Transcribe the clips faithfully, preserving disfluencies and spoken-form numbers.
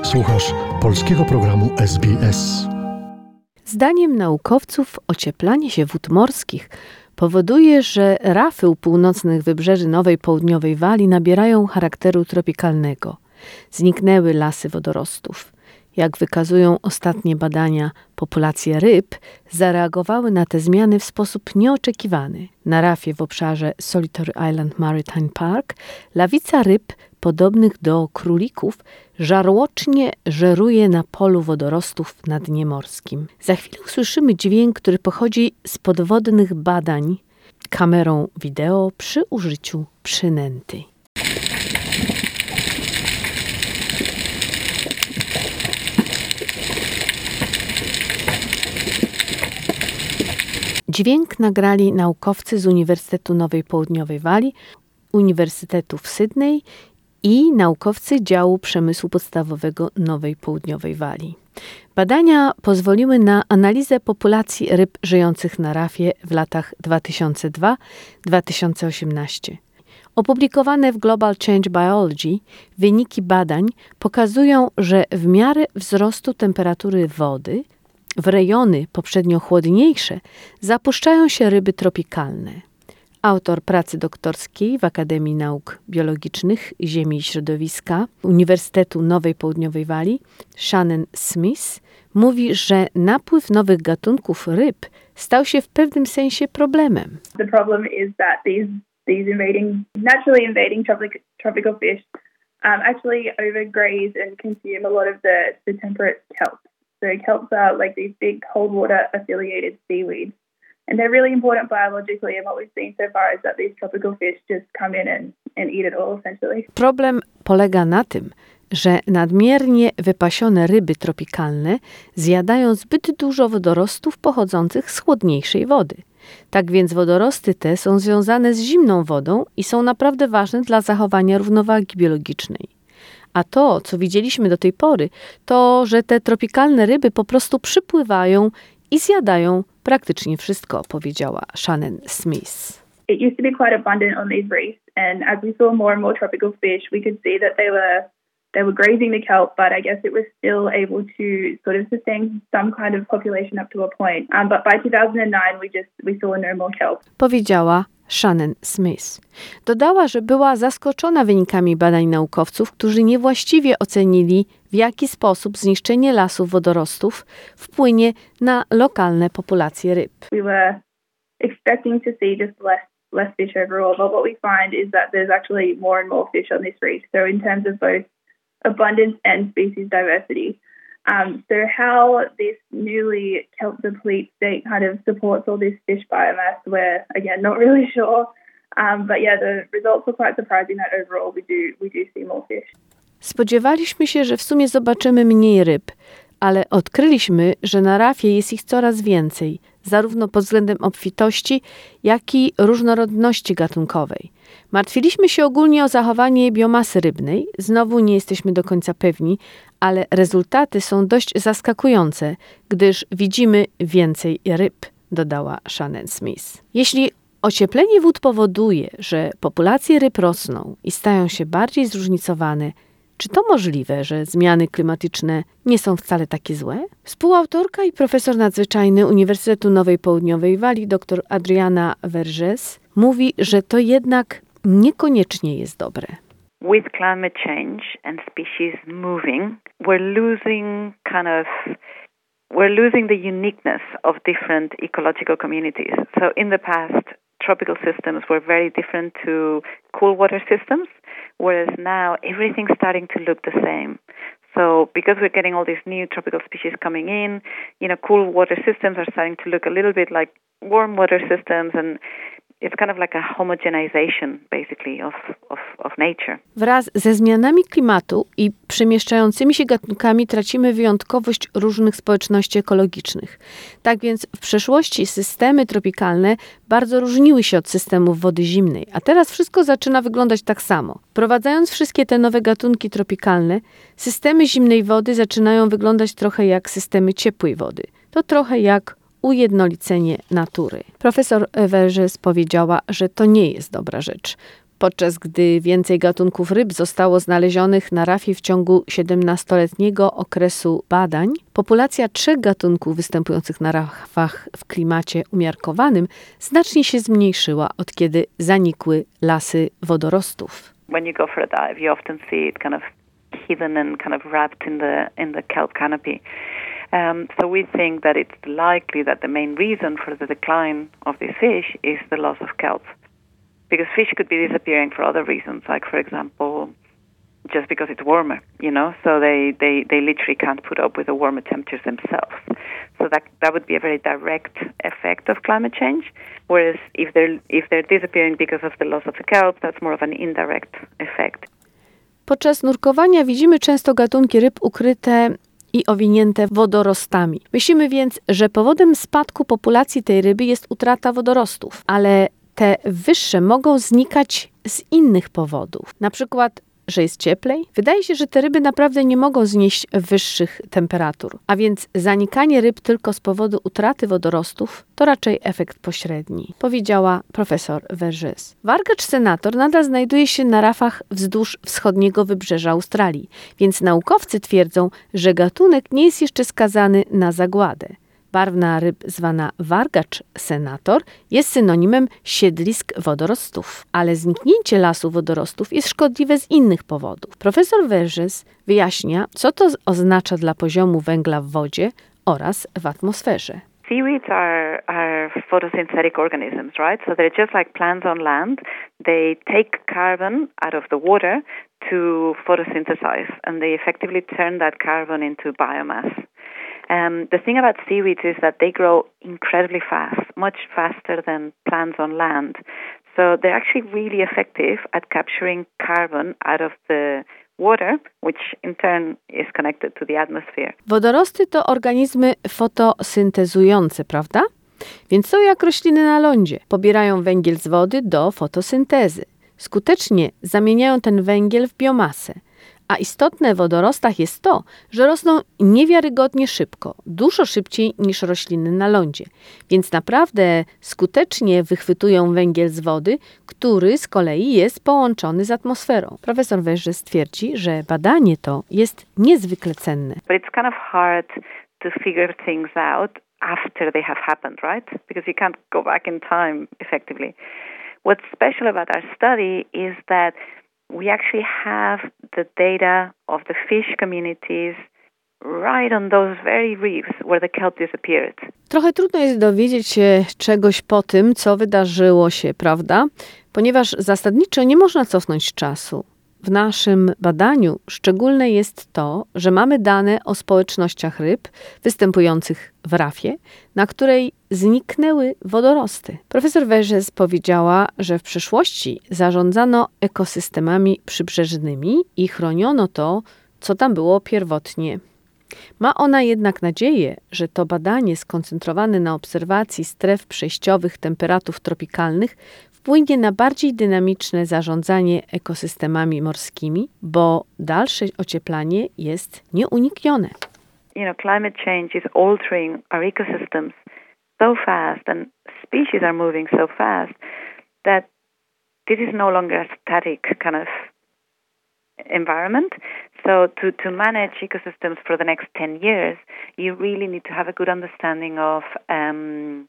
Słuchasz polskiego programu S B S. Zdaniem naukowców ocieplanie się wód morskich powoduje, że rafy u północnych wybrzeży Nowej Południowej Walii nabierają charakteru tropikalnego. Zniknęły lasy wodorostów. Jak wykazują ostatnie badania, populacje ryb zareagowały na te zmiany w sposób nieoczekiwany. Na rafie w obszarze Solitary Island Maritime Park lawica ryb podobnych do królików żarłocznie żeruje na polu wodorostów na dnie morskim. Za chwilę usłyszymy dźwięk, który pochodzi z podwodnych badań kamerą wideo przy użyciu przynęty. Dźwięk nagrali naukowcy z Uniwersytetu Nowej Południowej Walii, Uniwersytetu w Sydney i naukowcy działu przemysłu podstawowego Nowej Południowej Walii. Badania pozwoliły na analizę populacji ryb żyjących na rafie w latach dwa tysiące drugi do dwa tysiące osiemnastego. Opublikowane w Global Change Biology wyniki badań pokazują, że w miarę wzrostu temperatury wody w rejony poprzednio chłodniejsze zapuszczają się ryby tropikalne. Autor pracy doktorskiej w Akademii Nauk Biologicznych Ziemi i Środowiska Uniwersytetu Nowej Południowej Walii, Shannon Smith, mówi, że napływ nowych gatunków ryb stał się w pewnym sensie problemem. The problem is that these these invading naturally invading tropic, tropical fish um, actually overgraze and consume a lot of the, the temperate kelp. So kelps are like these big cold water affiliated seaweeds. And they're really important biologically, and what we've seen so far is that these tropical fish just come in and, and eat it all essentially. Problem polega na tym, że nadmiernie wypasione ryby tropikalne zjadają zbyt dużo wodorostów pochodzących z chłodniejszej wody. Tak więc wodorosty te są związane z zimną wodą i są naprawdę ważne dla zachowania równowagi biologicznej. A to, co widzieliśmy do tej pory, to, że te tropikalne ryby po prostu przypływają i zjadają praktycznie wszystko, powiedziała Shannon Smith. It used to be quite abundant on these reefs, and as we saw more and more tropical fish, we could see that they were they were grazing the kelp, but I guess it was still able to sort of sustain some kind of population up to a point. Um, but by two thousand nine, we just we saw no more kelp. Powiedziała Shannon Smith. Dodała, że była zaskoczona wynikami badań naukowców, którzy niewłaściwie ocenili, w jaki sposób zniszczenie lasów wodorostów wpłynie na lokalne populacje ryb. We were expecting to see just less less fish overall, but what we find is that there's actually more and more fish on this reef. So in terms of both abundance and species diversity. Um, so how this newly kelp deplete state kind of supports all this fish biomass, we're, again, not really sure. Um, but yeah, the results were quite surprising that overall we do, we do see more fish. Spodziewaliśmy się, że w sumie zobaczymy mniej ryb, ale odkryliśmy, że na rafie jest ich coraz więcej, zarówno pod względem obfitości, jak i różnorodności gatunkowej. Martwiliśmy się ogólnie o zachowanie biomasy rybnej, znowu nie jesteśmy do końca pewni, ale rezultaty są dość zaskakujące, gdyż widzimy więcej ryb, dodała Shannon Smith. Jeśli ocieplenie wód powoduje, że populacje ryb rosną i stają się bardziej zróżnicowane, czy to możliwe, że zmiany klimatyczne nie są wcale takie złe? Współautorka i profesor nadzwyczajny Uniwersytetu Nowej Południowej Walii, dr Adriana Vergés, mówi, że to jednak niekoniecznie jest dobre. With climate change and species moving, we're losing kind of we're losing the uniqueness of different ecological communities. So in the past, tropical systems were very different to cool water systems, whereas now everything's starting to look the same. So because we're getting all these new tropical species coming in, you know, cool water systems are starting to look a little bit like warm water systems, and it's kind of like a homogenization, basically, of, of, of nature. Wraz ze zmianami klimatu i przemieszczającymi się gatunkami tracimy wyjątkowość różnych społeczności ekologicznych. Tak więc w przeszłości systemy tropikalne bardzo różniły się od systemów wody zimnej, a teraz wszystko zaczyna wyglądać tak samo. Wprowadzając wszystkie te nowe gatunki tropikalne, systemy zimnej wody zaczynają wyglądać trochę jak systemy ciepłej wody. To trochę jak ujednolicenie natury. Profesor Vergés powiedziała, że to nie jest dobra rzecz, Podczas gdy więcej gatunków ryb zostało znalezionych na rafie w ciągu siedemnastoletniego okresu badań, populacja trzech gatunków występujących na rafach w klimacie umiarkowanym znacznie się zmniejszyła, od kiedy zanikły lasy wodorostów. When you go for a dive, you often see it kind of hidden and kind of wrapped in the in the kelp canopy. Um, so we think that it's likely that the main reason for the decline of this fish is the loss of kelp. Because fish could be disappearing for other reasons, like, for example, just because it's warmer, you know, so they, they, they literally can't put up with the warmer temperatures themselves. So that that would be a very direct effect of climate change, whereas if they're, if they're disappearing because of the loss of the kelp, that's more of an indirect effect. Podczas nurkowania widzimy często gatunki ryb ukryte i owinięte wodorostami. Myślimy więc, że powodem spadku populacji tej ryby jest utrata wodorostów, ale te wyższe mogą znikać z innych powodów. Na przykład, że jest cieplej. Wydaje się, że te ryby naprawdę nie mogą znieść wyższych temperatur, a więc zanikanie ryb tylko z powodu utraty wodorostów to raczej efekt pośredni, powiedziała profesor Vergès. Wargacz senator nadal znajduje się na rafach wzdłuż wschodniego wybrzeża Australii, więc naukowcy twierdzą, że gatunek nie jest jeszcze skazany na zagładę. Barwna ryb zwana wargacz senator jest synonimem siedlisk wodorostów, ale zniknięcie lasu wodorostów jest szkodliwe z innych powodów. Profesor Vergès wyjaśnia, co to oznacza dla poziomu węgla w wodzie oraz w atmosferze. Seaweeds are, are photosynthetic organisms, right? So they're just like plants on land. They take carbon out of the water to photosynthesize, and they effectively turn that carbon into biomass. Um, the thing about seaweeds is that they grow incredibly fast, much faster than plants on land. So they're actually really effective at capturing carbon out of the water, which in turn is connected to the atmosphere. Wodorosty to organizmy fotosyntezujące, prawda? Więc są jak rośliny na lądzie. Pobierają węgiel z wody do fotosyntezy. Skutecznie zamieniają ten węgiel w biomasę. A istotne w wodorostach jest to, że rosną niewiarygodnie szybko, dużo szybciej niż rośliny na lądzie, więc naprawdę skutecznie wychwytują węgiel z wody, który z kolei jest połączony z atmosferą. Profesor Vergès twierdzi, że badanie to jest niezwykle cenne. But it's kind of hard to figure things out after they have happened, right? Because you can't go back in time effectively. What's special about our study is that we actually have the data of the fish communities right on those very reefs where the kelp disappeared. Trochę trudno jest dowiedzieć się czegoś po tym, co wydarzyło się, prawda? Ponieważ zasadniczo nie można cofnąć czasu. W naszym badaniu szczególne jest to, że mamy dane o społecznościach ryb występujących w rafie, na której zniknęły wodorosty. Profesor Vergès powiedziała, że w przeszłości zarządzano ekosystemami przybrzeżnymi i chroniono to, co tam było pierwotnie. Ma ona jednak nadzieję, że to badanie skoncentrowane na obserwacji stref przejściowych temperatów tropikalnych wpłynie na bardziej dynamiczne zarządzanie ekosystemami morskimi, bo dalsze ocieplanie jest nieuniknione. You know, climate change is altering our ecosystems so fast and species are moving so fast that this is no longer a static kind of environment. So to, to manage ecosystems for the next ten years, you really need to have a good understanding of um,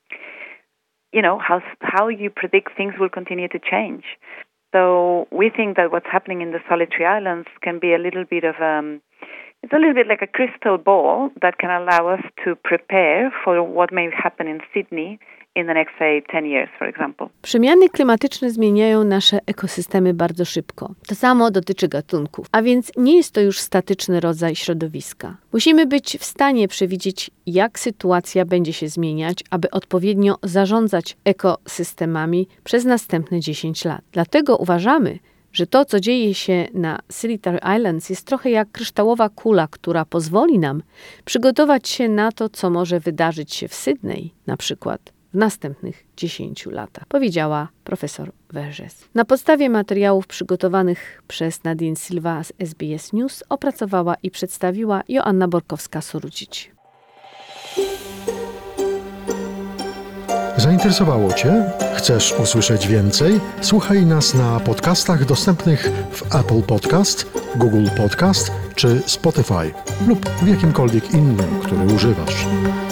you know, how how you predict things will continue to change. So we think that what's happening in the Solitary Islands can be a little bit of um, it's a little bit like a crystal ball that can allow us to prepare for what may happen in Sydney in the next, say, ten years, for example. Przemiany klimatyczne zmieniają nasze ekosystemy bardzo szybko. To samo dotyczy gatunków, a więc nie jest to już statyczny rodzaj środowiska. Musimy być w stanie przewidzieć, jak sytuacja będzie się zmieniać, aby odpowiednio zarządzać ekosystemami przez następne dziesięć lat. Dlatego uważamy, że to, co dzieje się na Solitary Islands, jest trochę jak kryształowa kula, która pozwoli nam przygotować się na to, co może wydarzyć się w Sydney, na przykład w następnych dziesięciu latach, powiedziała profesor Vergès. Na podstawie materiałów przygotowanych przez Nadine Silva z S B S News opracowała i przedstawiła Joanna Borkowska-Sorudzić. Zainteresowało Cię? Chcesz usłyszeć więcej? Słuchaj nas na podcastach dostępnych w Apple Podcast, Google Podcast czy Spotify lub w jakimkolwiek innym, który używasz.